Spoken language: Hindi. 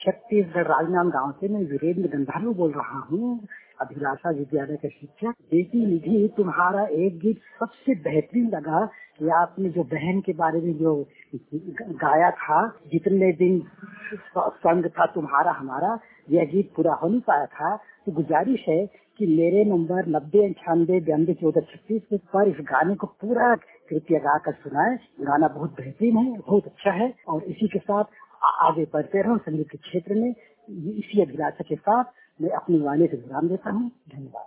छत्तीसगढ़ राजनांद गांव से मैं वीरेंद्र गंधारू बोल रहा हूँ, अभिलाषा विद्यालय का शिक्षक। बेटी निधि, तुम्हारा एक गीत सबसे बेहतरीन लगा कि आपने जो बहन के बारे में जो गाया था, जितने दिन संग था तुम्हारा हमारा, यह गीत पूरा हो नहीं पाया था। तो गुजारिश है कि मेरे नंबर 9098921436 पर इस गाने को पूरा कृपया गाकर सुनाए। गाना बहुत बेहतरीन है, बहुत अच्छा है और इसी के साथ आगे बढ़ते रहो संगीत के क्षेत्र में। इसी अभिलाषा के साथ मैं अपनी वाणी से विराम देता हूँ। धन्यवाद।